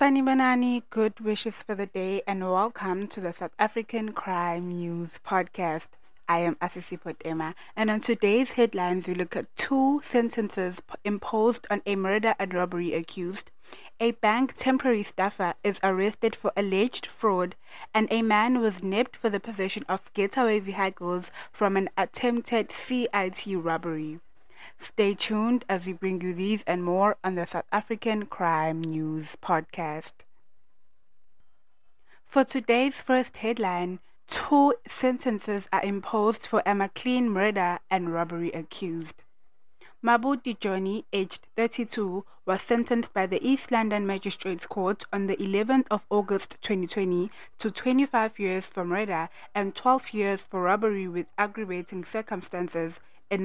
Sanibonani, good wishes for the day, and welcome to the South African Crime News Podcast. I am Asisi Potema, and on today's headlines, we look at two sentences imposed on a murder and robbery accused. A bank temporary staffer is arrested for alleged fraud, and a man was nabbed for the possession of getaway vehicles from an attempted CIT robbery. Stay tuned as we bring you these and more on the South African Crime News Podcast. For today's first headline, two sentences are imposed for a McLean murder and robbery accused. Mabuti Johnny, aged 32, was sentenced by the East London Magistrates Court on the 11th of August 2020 to 25 years for murder and 12 years for robbery with aggravating circumstances in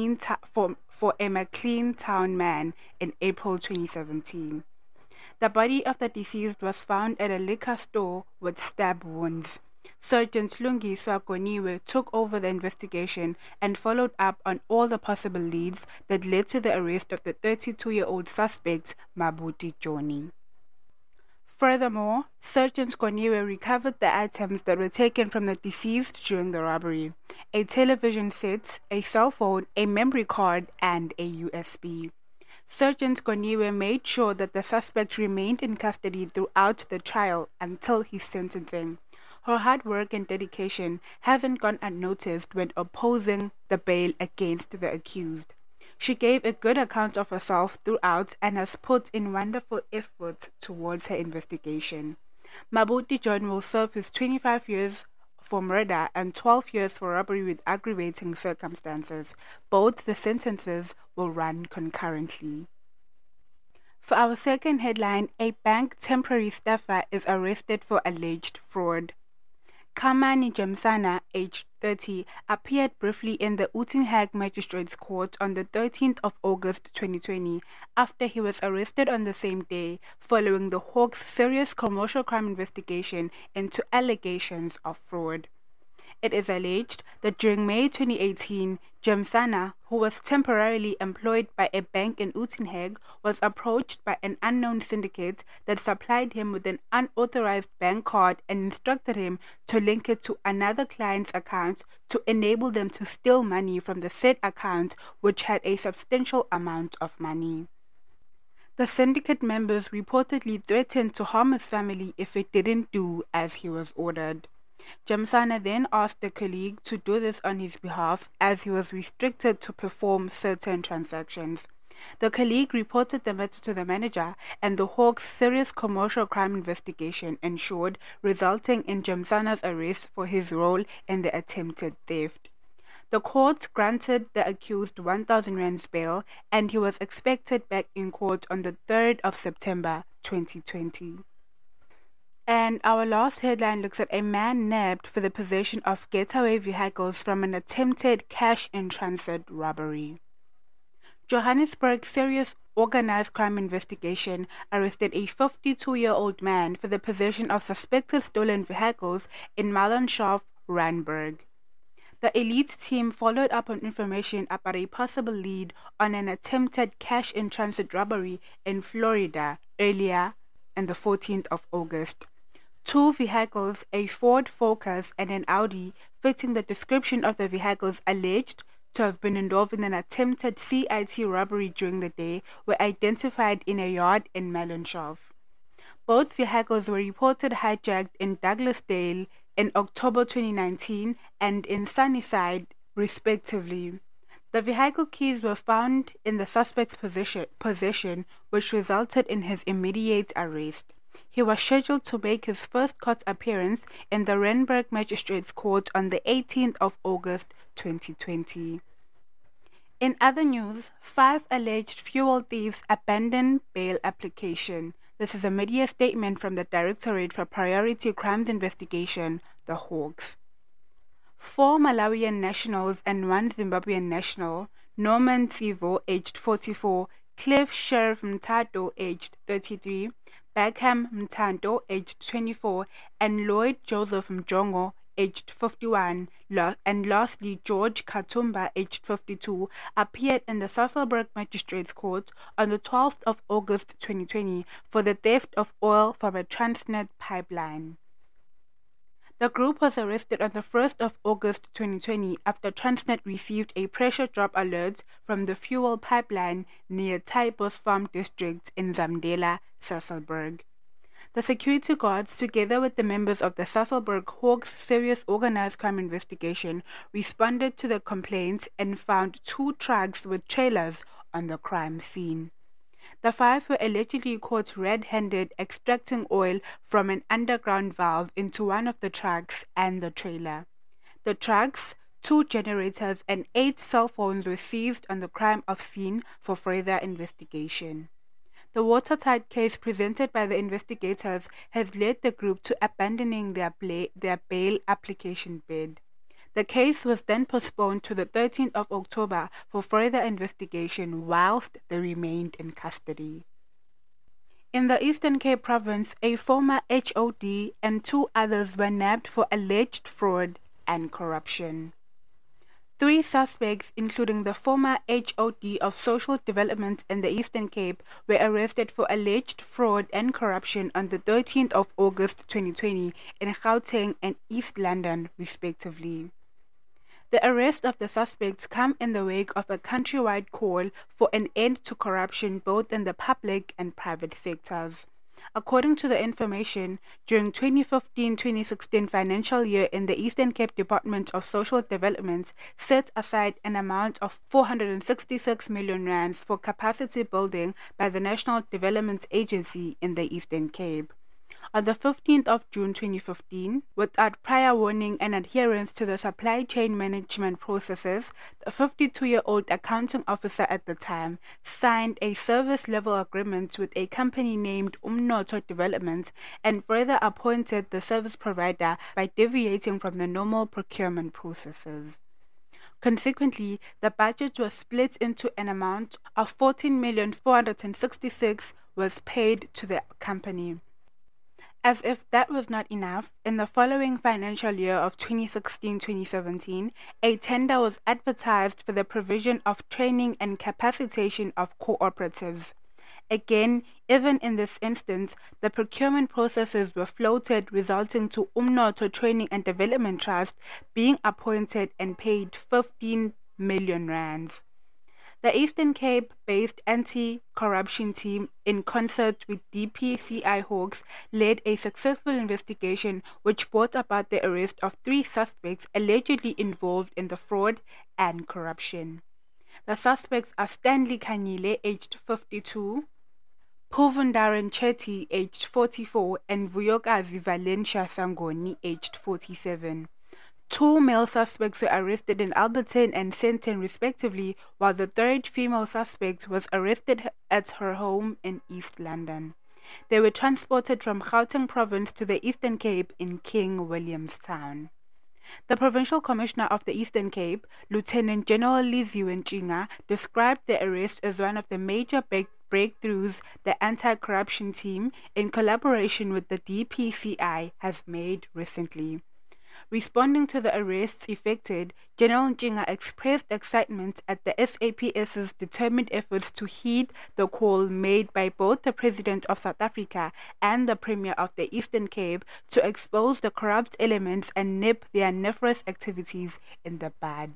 for a McLean Town man in April 2017. The body of the deceased was found at a liquor store with stab wounds. Sergeant Lungiswa Goniwe took over the investigation and followed up on all the possible leads that led to the arrest of the 32-year-old suspect, Mabuti Johnny. Furthermore, Sergeant Goniwe recovered the items that were taken from the deceased during the robbery: a television set, a cell phone, a memory card, and a USB. Sergeant Goniwe made sure that the suspect remained in custody throughout the trial until his sentencing. Her hard work and dedication hasn't gone unnoticed when opposing the bail against the accused. She gave a good account of herself throughout and has put in wonderful effort towards her investigation. Mabuti John will serve his 25 years for murder and 12 years for robbery with aggravating circumstances. Both the sentences will run concurrently. For our second headline, a bank temporary staffer is arrested for alleged fraud. Kamani Jamsana, aged 30, appeared briefly in the Uitenhage Magistrates Court on the 13th of August 2020 after he was arrested on the same day following the Hawks serious commercial crime investigation into allegations of fraud. It is alleged that during May 2018, Jamsana, who was temporarily employed by a bank in Uitenhage, was approached by an unknown syndicate that supplied him with an unauthorized bank card and instructed him to link it to another client's account to enable them to steal money from the said account, which had a substantial amount of money. The syndicate members reportedly threatened to harm his family if it didn't do as he was ordered. Jamsana then asked a colleague to do this on his behalf as he was restricted to perform certain transactions. The colleague reported the matter to the manager, and the Hawks serious commercial crime investigation ensued, resulting in Jamsana's arrest for his role in the attempted theft. The court granted the accused 1,000 rands bail, and he was expected back in court on the 3rd of September 2020. And our last headline looks at a man nabbed for the possession of getaway vehicles from an attempted cash-in-transit robbery. Johannesburg Serious Organized Crime Investigation arrested a 52-year-old man for the possession of suspected stolen vehicles in Malonshof, Randburg. The elite team followed up on information about a possible lead on an attempted cash-in-transit robbery in Florida earlier on the 14th of August. Two vehicles, a Ford Focus and an Audi, fitting the description of the vehicles alleged to have been involved in an attempted CIT robbery during the day, were identified in a yard in Malonshof. Both vehicles were reported hijacked in Douglasdale in October 2019 and in Sunnyside, respectively. The vehicle keys were found in the suspect's possession, which resulted in his immediate arrest. He was scheduled to make his first court appearance in the Randburg Magistrates Court on the 18th of August 2020. In other news, 5 alleged fuel thieves abandon bail application. This is a media statement from the Directorate for Priority Crimes Investigation, the Hawks. 4 Malawian nationals and 1 Zimbabwean national, Norman Tsivo, aged 44, Cliff Sheriff Mtato, aged 33, Beckham Mtando, aged 24, and Lloyd Joseph Mjongo, aged 51, and lastly George Katumba, aged 52, appeared in the Sasolburg Magistrates Court on the 12th of August 2020 for the theft of oil from a Transnet pipeline. The group was arrested on the 1st of August 2020 after Transnet received a pressure drop alert from the fuel pipeline near Taipos Farm District in Zamdela, Sasolburg. The security guards, together with the members of the Sasolburg Hawks Serious Organized Crime Investigation, responded to the complaint and found 2 trucks with trailers on the crime scene. The 5 were allegedly caught red-handed extracting oil from an underground valve into one of the trucks and the trailer. The trucks, 2 generators, and 8 cell phones were seized on the crime scene for further investigation. The watertight case presented by the investigators has led the group to abandoning their bail application bid. The case was then postponed to the 13th of October for further investigation whilst they remained in custody. In the Eastern Cape province, a former HOD and 2 others were nabbed for alleged fraud and corruption. 3 suspects, including the former HOD of Social Development in the Eastern Cape, were arrested for alleged fraud and corruption on the 13th of August 2020 in Gauteng and East London, respectively. The arrest of the suspects come in the wake of a countrywide call for an end to corruption both in the public and private sectors. According to the information, during 2015-2016 financial year in the Eastern Cape Department of Social Development set aside an amount of 466 million rands for capacity building by the National Development Agency in the Eastern Cape. On the 15th of June 2015, without prior warning and adherence to the supply chain management processes, the 52-year-old accounting officer at the time signed a service-level agreement with a company named Umnotho Development and further appointed the service provider by deviating from the normal procurement processes. Consequently, the budget was split into an amount of 14,466,000 was paid to the company. As if that was not enough, in the following financial year of 2016-2017, a tender was advertised for the provision of training and capacitation of cooperatives. Again, even in this instance, the procurement processes were floated, resulting to Umnotho Training and Development Trust being appointed and paid 15 million rands. The Eastern Cape-based anti-corruption team, in concert with DPCI Hawks, led a successful investigation which brought about the arrest of 3 suspects allegedly involved in the fraud and corruption. The suspects are Stanley Kanyile, aged 52, Puvundaran Chetty, aged 44, and Vuyokazi Valencia Sangoni, aged 47. 2 male suspects were arrested in Alberton and Sandton respectively, while the 3rd female suspect was arrested at her home in East London. They were transported from Gauteng province to the Eastern Cape in King Williamstown. The Provincial Commissioner of the Eastern Cape, Lieutenant General Liziwe Ntshinga, described the arrest as one of the major breakthroughs the anti-corruption team, in collaboration with the DPCI, has made recently. Responding to the arrests effected, General Ntshinga expressed excitement at the SAPS's determined efforts to heed the call made by both the President of South Africa and the Premier of the Eastern Cape to expose the corrupt elements and nip their nefarious activities in the bud.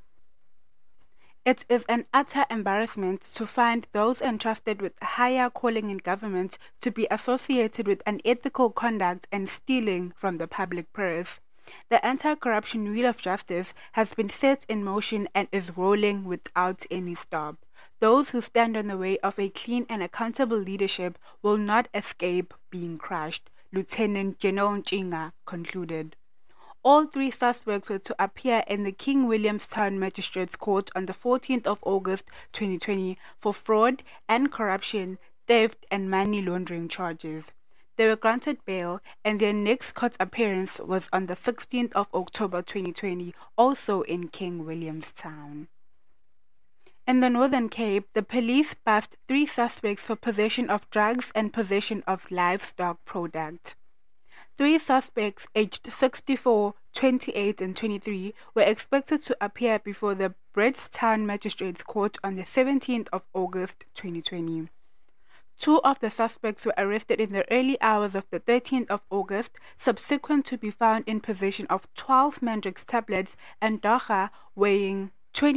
It is an utter embarrassment to find those entrusted with a higher calling in government to be associated with unethical conduct and stealing from the public purse. The anti-corruption wheel of justice has been set in motion and is rolling without any stop. Those who stand in the way of a clean and accountable leadership will not escape being crushed, Lieutenant General Ntshinga concluded. All 3 suspects were to appear in the King Williamstown Magistrates Court on the 14th of August 2020 for fraud and corruption, theft and money laundering charges. They were granted bail, and their next court appearance was on the 16th of October 2020, also in King Williamstown. In the Northern Cape, the police bust 3 suspects for possession of drugs and possession of livestock products. 3 suspects aged 64, 28 and 23, were expected to appear before the Bridgetown Magistrates Court on the 17th of August 2020. Two of the suspects were arrested in the early hours of the 13th of August, subsequent to be found in possession of 12 Mandrix tablets and dagga weighing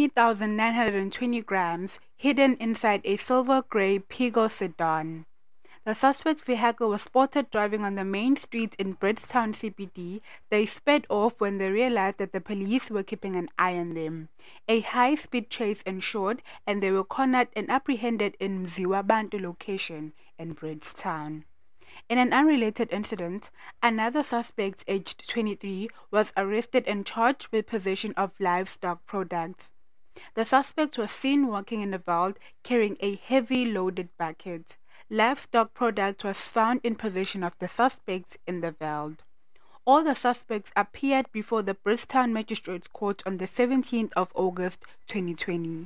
20,920 grams, hidden inside a silver-grey Peugeot sedan. The suspect's vehicle was spotted driving on the main street in Bridgetown CBD. They sped off when they realized that the police were keeping an eye on them. A high-speed chase ensued, and they were cornered and apprehended in Mziwabantu location in Bridgetown. In an unrelated incident, another suspect, aged 23, was arrested and charged with possession of livestock products. The suspect was seen walking in the Veld carrying a heavy loaded bucket. Livestock product was found in possession of the suspects in the Veld. All the suspects appeared before the Bridgetown Magistrates Court on the 17th of August 2020.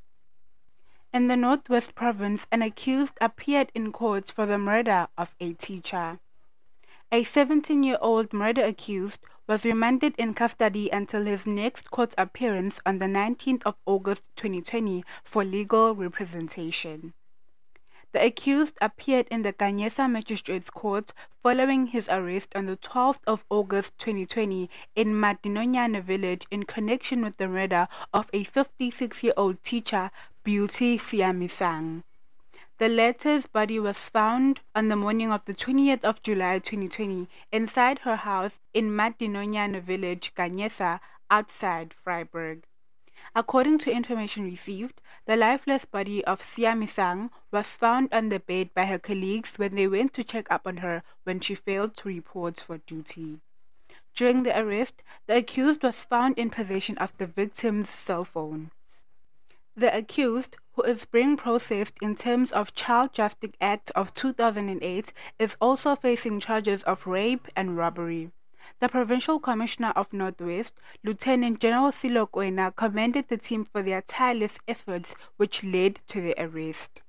In the Northwest Province, an accused appeared in court for the murder of a teacher. A 17-year-old murder accused was remanded in custody until his next court appearance on the 19th of August 2020 for legal representation. The accused appeared in the Ganyesa Magistrates Court following his arrest on the 12th of August 2020 in Madinonyane village in connection with the murder of a 56-year-old teacher, Beauty Siamisang. The latter's body was found on the morning of the 20th of July 2020 inside her house in Madinonyane village, Ganyesa, outside Vryburg. According to information received, the lifeless body of Siamisang was found on the bed by her colleagues when they went to check up on her when she failed to report for duty. During the arrest, the accused was found in possession of the victim's cell phone. The accused, who is being processed in terms of Child Justice Act of 2008, is also facing charges of rape and robbery. The Provincial Commissioner of Northwest, Lieutenant General Silo Kwena, commended the team for their tireless efforts which led to the arrest.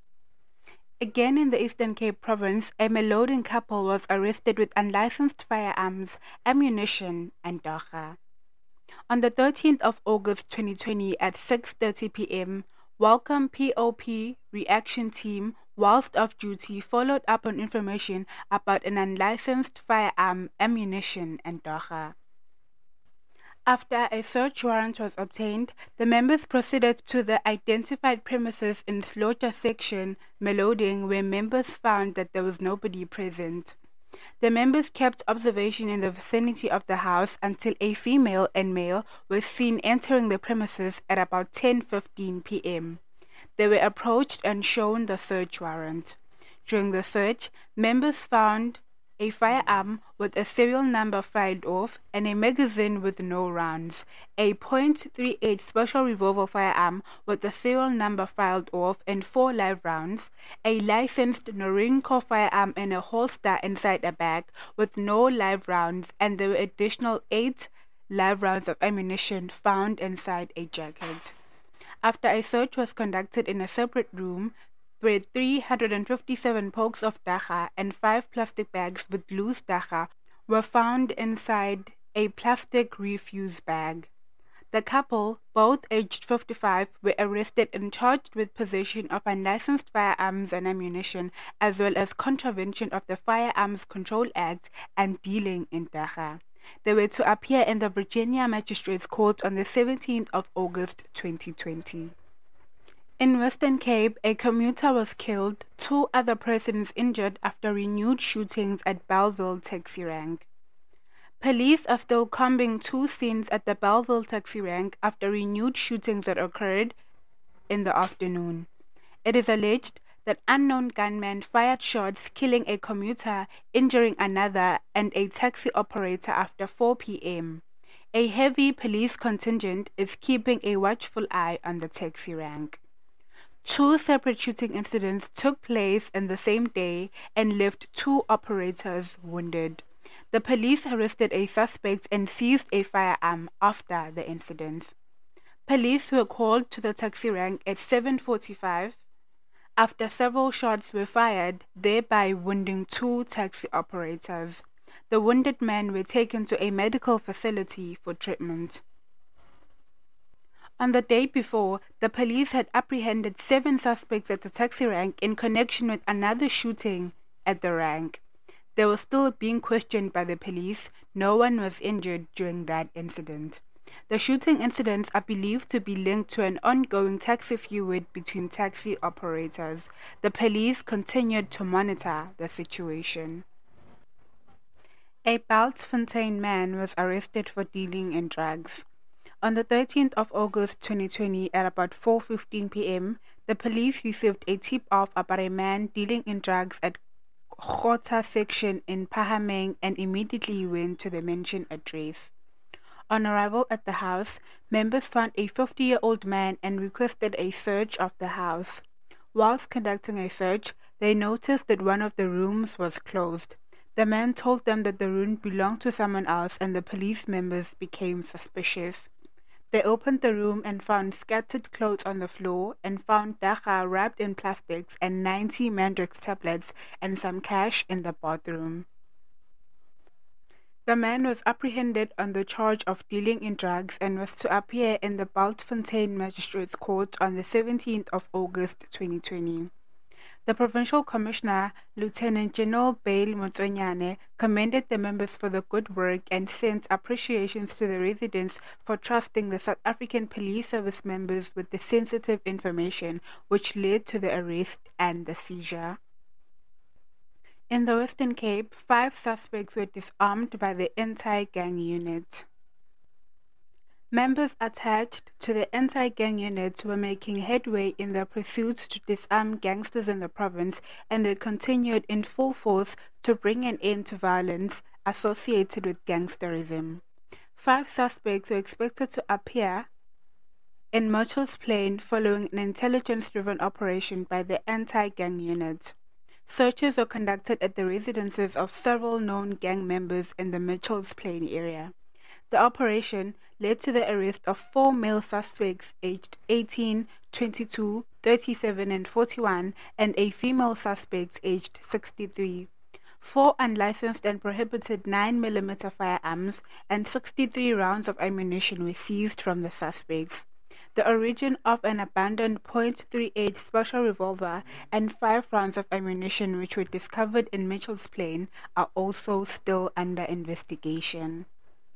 Again in the Eastern Cape Province, a Melodian couple was arrested with unlicensed firearms, ammunition and dagga. On the 13th of August 2020 at 6:30 p.m., Welcome POP Reaction Team, whilst off duty, followed up on information about an unlicensed firearm, ammunition and dagga. After a search warrant was obtained, the members proceeded to the identified premises in Slaughter Section, Meloding, where members found that there was nobody present. The members kept observation in the vicinity of the house until a female and male were seen entering the premises at about 10:15 p.m. They were approached and shown the search warrant. During the search, members found a firearm with a serial number filed off and a magazine with no rounds, a .38 special revolver firearm with a serial number filed off and 4 live rounds, a licensed Norinco firearm and a holster inside a bag with no live rounds, and there were additional 8 live rounds of ammunition found inside a jacket. After a search was conducted in a separate room, where 357 pokes of dagga and 5 plastic bags with loose dagga were found inside a plastic refuse bag. The couple, both aged 55, were arrested and charged with possession of unlicensed firearms and ammunition, as well as contravention of the Firearms Control Act and dealing in dagga. They were to appear in the Virginia Magistrates Court on the 17th of August 2020. In Western Cape, a commuter was killed, 2 other persons injured after renewed shootings at Bellville taxi rank. Police are still combing 2 scenes at the Bellville taxi rank after renewed shootings that occurred in the afternoon. It is alleged that unknown gunmen fired shots, killing a commuter, injuring another, and a taxi operator after 4 p.m. A heavy police contingent is keeping a watchful eye on the taxi rank. 2 separate shooting incidents took place in the same day and left 2 operators wounded. The police arrested a suspect and seized a firearm after the incidents. Police were called to the taxi rank at 7:45 after several shots were fired, thereby wounding 2 taxi operators. The wounded men were taken to a medical facility for treatment. On the day before, the police had apprehended 7 suspects at the taxi rank in connection with another shooting at the rank. They were still being questioned by the police. No one was injured during that incident. The shooting incidents are believed to be linked to an ongoing taxi feud between taxi operators. The police continued to monitor the situation. A Beltfontein man was arrested for dealing in drugs. On the 13th of August 2020 at about 4:15 p.m., the police received a tip-off about a man dealing in drugs at Khota section in Phahameng and immediately went to the mentioned address. On arrival at the house, members found a 50-year-old man and requested a search of the house. Whilst conducting a search, they noticed that one of the rooms was closed. The man told them that the room belonged to someone else and the police members became suspicious. They opened the room and found scattered clothes on the floor and found dagga wrapped in plastics and 90 Mandrex tablets and some cash in the bathroom. The man was apprehended on the charge of dealing in drugs and was to appear in the Beltfontein Magistrates Court on the 17th of August 2020. The Provincial Commissioner, Lieutenant General Bale Motsonyane, commended the members for the good work and sent appreciations to the residents for trusting the South African Police Service members with the sensitive information which led to the arrest and the seizure. In the Western Cape, 5 suspects were disarmed by the anti-gang unit. Members attached to the anti-gang unit were making headway in their pursuit to disarm gangsters in the province, and they continued in full force to bring an end to violence associated with gangsterism. 5 suspects were expected to appear in Mitchell's Plain following an intelligence-driven operation by the anti-gang unit. Searches were conducted at the residences of several known gang members in the Mitchell's Plain area. The operation led to the arrest of 4 male suspects aged 18, 22, 37 and 41 and a female suspect aged 63. 4 unlicensed and prohibited 9mm firearms and 63 rounds of ammunition were seized from the suspects. The origin of an abandoned .38 special revolver and 5 rounds of ammunition which were discovered in Mitchell's Plain are also still under investigation.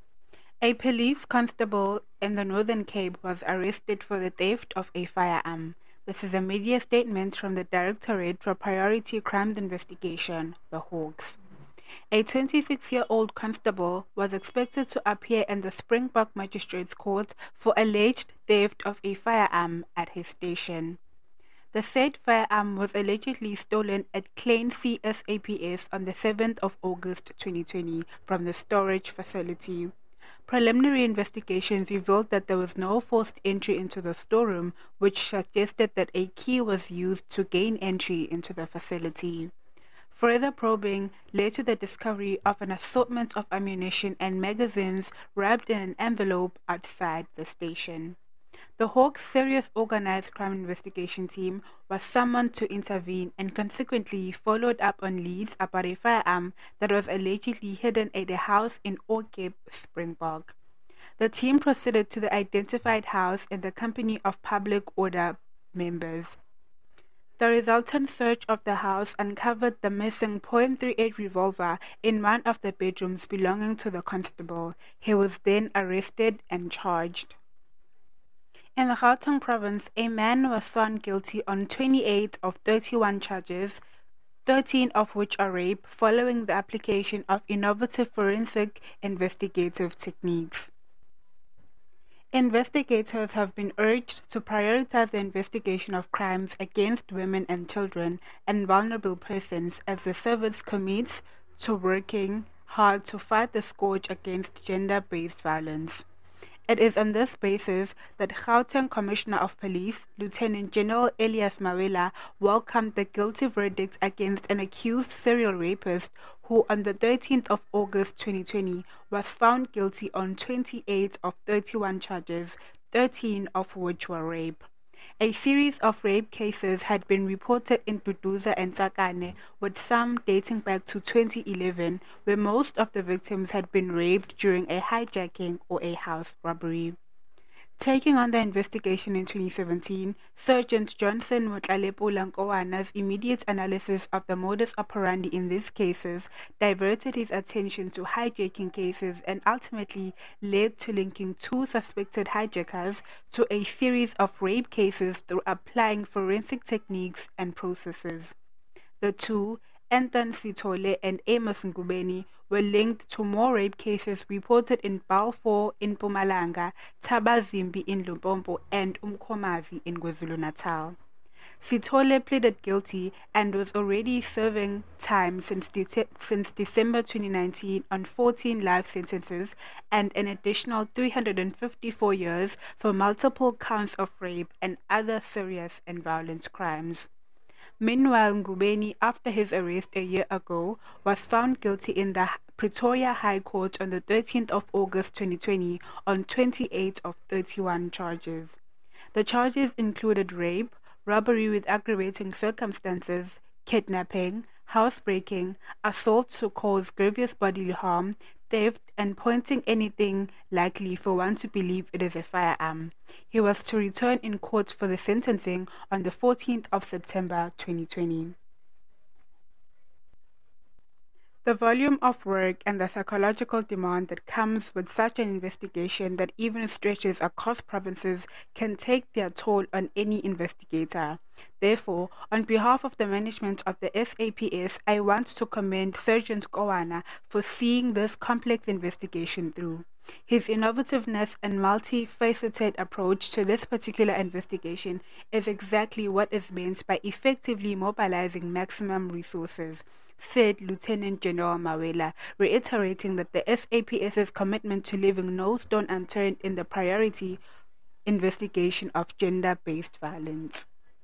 A police constable in the Northern Cape was arrested for the theft of a firearm. This is a media statement from the Directorate for Priority Crimes Investigation, the Hawks. A 26-year-old constable was expected to appear in the Springbok Magistrates Court for alleged theft of a firearm at his station. The said firearm was allegedly stolen at Klein CSAPS on the 7th of August 2020 from the storage facility. Preliminary investigations revealed that there was no forced entry into the storeroom, which suggested that a key was used to gain entry into the facility. Further probing led to the discovery of an assortment of ammunition and magazines wrapped in an envelope outside the station. The Hawks' Serious Organized Crime Investigation Team was summoned to intervene and consequently followed up on leads about a firearm that was allegedly hidden at a house in Orcape, Springbok. The team proceeded to the identified house in the company of public order members. The resultant search of the house uncovered the missing .38 revolver in one of the bedrooms belonging to the constable. He was then arrested and charged. In the Gauteng province, a man was found guilty on 28 of 31 charges, 13 of which are rape, following the application of innovative forensic investigative techniques. Investigators have been urged to prioritize the investigation of crimes against women and children and vulnerable persons as the service commits to working hard to fight the scourge against gender-based violence. It is on this basis that Gauteng Commissioner of Police, Lieutenant General Elias Mawela, welcomed the guilty verdict against an accused serial rapist who on the 13th of August 2020 was found guilty on 28 of 31 charges, 13 of which were rape. A series of rape cases had been reported in Duduza and Tsakane, with some dating back to 2011, where most of the victims had been raped during a hijacking or a house robbery. Taking on the investigation in 2017, Sergeant Johnson Motlalepola Nkowana's immediate analysis of the modus operandi in these cases diverted his attention to hijacking cases and ultimately led to linking two suspected hijackers to a series of rape cases through applying forensic techniques and processes. The two, Anton Sithole and Amos Ngubeni, were linked to more rape cases reported in Balfour in Mpumalanga, Thabazimbi in Limpopo, and Umkomazi in KwaZulu-Natal. Sithole pleaded guilty and was already serving time since December 2019 on 14 life sentences and an additional 354 years for multiple counts of rape and other serious and violent crimes. Meanwhile, Ngubeni, after his arrest a year ago, was found guilty in the Pretoria High Court on the 13th of August 2020 on 28 of 31 charges. The charges included rape, robbery with aggravating circumstances, kidnapping, housebreaking, assault to cause grievous bodily harm, theft, and pointing anything likely for one to believe it is a firearm. He was to return in court for the sentencing on the 14th of September 2020. The volume of work and the psychological demand that comes with such an investigation that even stretches across provinces can take their toll on any investigator. Therefore, on behalf of the management of the SAPS, I want to commend Sergeant Kowana for seeing this complex investigation through. His innovativeness and multifaceted approach to this particular investigation is exactly what is meant by effectively mobilizing maximum resources, said Lieutenant General Mawela, reiterating that the SAPS's commitment to leaving no stone unturned in the priority investigation of gender-based violence.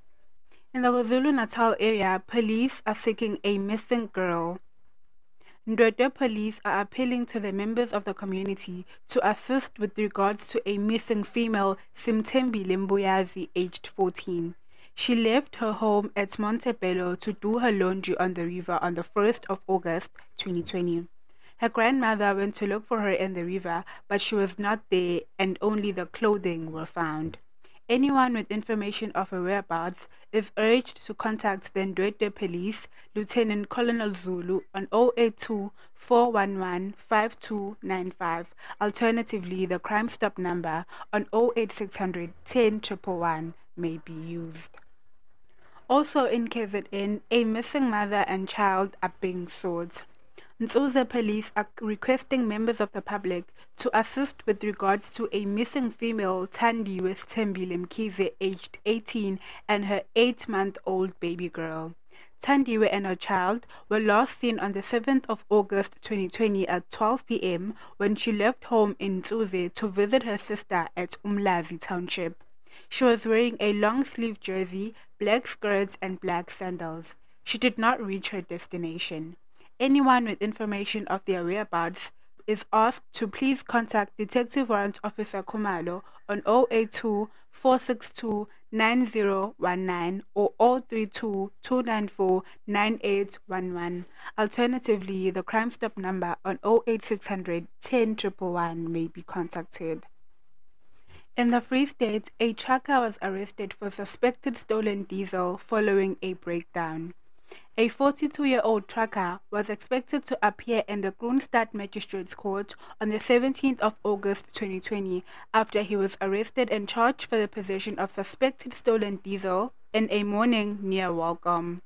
In the KwaZulu-Natal area, police are seeking a missing girl. Ndwedwe police are appealing to the members of the community to assist with regards to a missing female, Simtembi Lembuyazi, aged 14. She left her home at Montebello to do her laundry on the river on the 1st of August 2020. Her grandmother went to look for her in the river, but she was not there and only the clothing were found. Anyone with information of her whereabouts is urged to contact the Ndwedwe Police, Lieutenant Colonel Zulu on 082 411 5295. Alternatively, the Crime Stop number on 08600 10 111 may be used. Also in KZN, a missing mother and child are being sought. Nzuza police are requesting members of the public to assist with regards to a missing female, Thandiwe Thembile Mkhize, aged 18, and her 8-month-old baby girl. Thandiwe and her child were last seen on the 7th of August 2020 at 12 p.m. when she left home in Nzuze to visit her sister at Umlazi Township. She was wearing a long-sleeved jersey, black skirts, and black sandals. She did not reach her destination. Anyone with information of their whereabouts is asked to please contact Detective Warrant Officer Khumalo on 082 462 9019 or 032 294 9811. Alternatively, the Crime Stop number on 08600 10 111 may be contacted. In the Free State, a trucker was arrested for suspected stolen diesel following a breakdown. A 42-year-old trucker was expected to appear in the Kroonstad Magistrates Court on the 17th of August 2020 after he was arrested and charged for the possession of suspected stolen diesel in a morning near Welcome.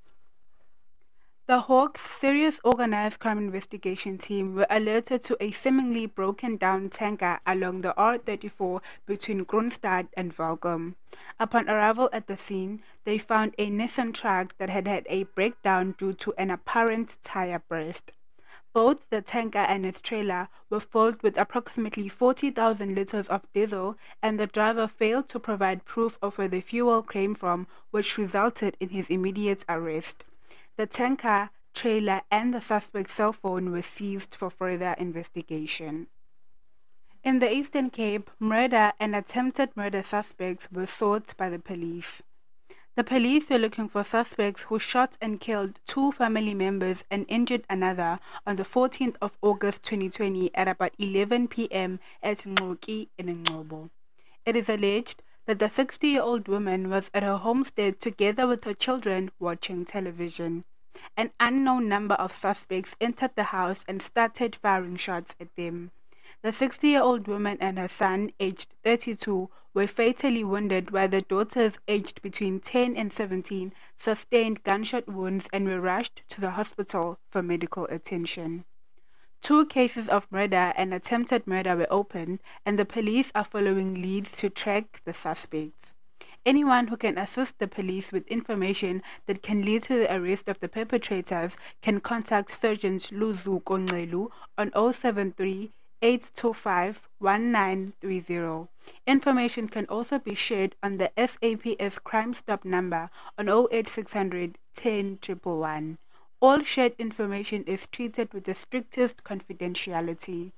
The Hawks Serious Organized Crime Investigation Team were alerted to a seemingly broken-down tanker along the R34 between Kroonstad and Welcome. Upon arrival at the scene, they found a Nissan truck that had a breakdown due to an apparent tire burst. Both the tanker and its trailer were filled with approximately 40,000 liters of diesel, and the driver failed to provide proof of where the fuel came from, which resulted in his immediate arrest. The tanker, trailer, and the suspect's cell phone were seized for further investigation. In the Eastern Cape, murder and attempted murder suspects were sought by the police. The police were looking for suspects who shot and killed two family members and injured another on the 14th of August 2020 at about 11 p.m. at Ngqoki in Ngcobo. It is alleged that the 60-year-old woman was at her homestead together with her children watching television. An unknown number of suspects entered the house and started firing shots at them. The 60-year-old woman and her son, aged 32, were fatally wounded, while the daughters, aged between 10 and 17, sustained gunshot wounds and were rushed to the hospital for medical attention. 2 cases of murder and attempted murder were opened, and the police are following leads to track the suspects. Anyone who can assist the police with information that can lead to the arrest of the perpetrators can contact Sergeant Luzu Kongelu on 073 825 1930. Information can also be shared on the SAPS Crime Stop number on 08600 10 111. All shared information is treated with the strictest confidentiality.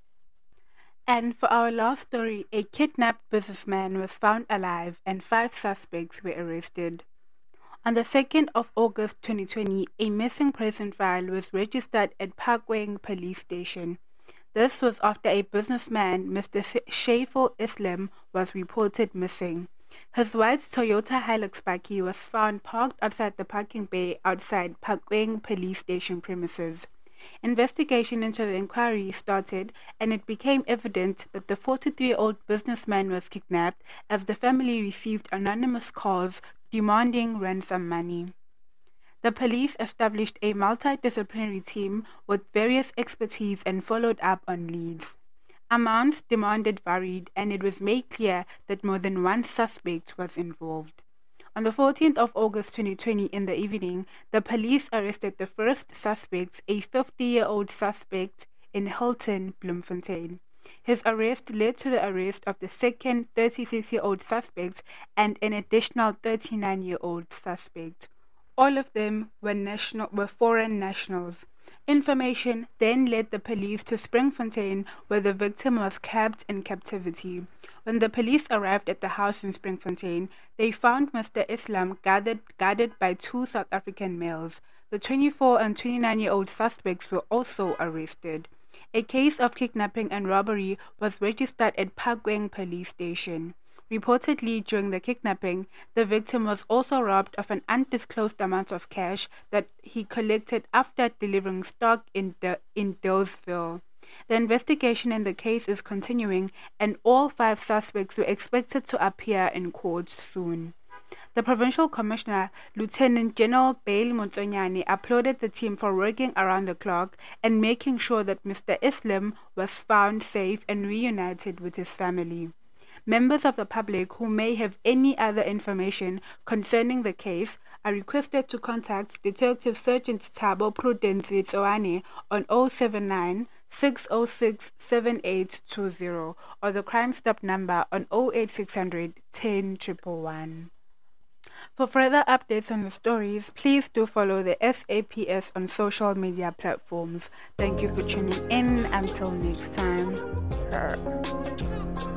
And for our last story, a kidnapped businessman was found alive and 5 suspects were arrested. On the 2nd of August 2020, a missing person file was registered at Parkweng Police Station. This was after a businessman, Mr. Shaiful Islam, was reported missing. His white Toyota Hilux Bakkie was found parked outside the parking bay outside Parkweng Police Station premises. Investigation into the inquiry started, and it became evident that the 43-year-old businessman was kidnapped as the family received anonymous calls demanding ransom money. The police established a multidisciplinary team with various expertise and followed up on leads. Amounts demanded varied, and it was made clear that more than one suspect was involved. On the 14th of August 2020 in the evening, the police arrested the first suspect, a 50-year-old suspect in Hilton, Bloemfontein. His arrest led to the arrest of the second 36-year-old suspect and an additional 39-year-old suspect. All of them were foreign nationals. Information then led the police to Springfontein, where the victim was kept in captivity. When the police arrived at the house in Springfontein, they found Mr. Islam guarded by 2 South African males. The 24 and 29-year-old suspects were also arrested. A case of kidnapping and robbery was registered at Parkweng Police Station. Reportedly, during the kidnapping, the victim was also robbed of an undisclosed amount of cash that he collected after delivering stock in Dillsville. The investigation in the case is continuing, and all 5 suspects were expected to appear in court soon. The Provincial Commissioner, Lieutenant General Bale Motsonyane, applauded the team for working around the clock and making sure that Mr. Islam was found safe and reunited with his family. Members of the public who may have any other information concerning the case are requested to contact Detective Sergeant Thabo Prudence Tsoane on 079 606 7820 or the Crime Stop number on 08600 10 111. For further updates on the stories, please do follow the SAPS on social media platforms. Thank you for tuning in. Until next time.